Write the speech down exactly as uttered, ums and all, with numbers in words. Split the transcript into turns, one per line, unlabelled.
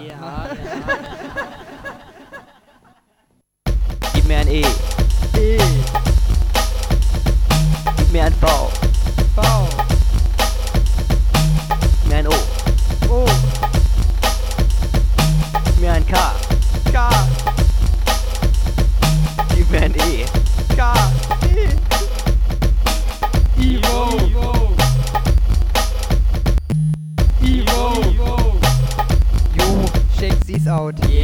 Ja.
Gib mir ein E.
E.
Gib mir ein V.
V.
Gib mir ein O.
O.
Gib mir ein K.
K.
Gib mir ein E.
K. E. Ivo. Ivo.
U.
Shake this out.
Yeah.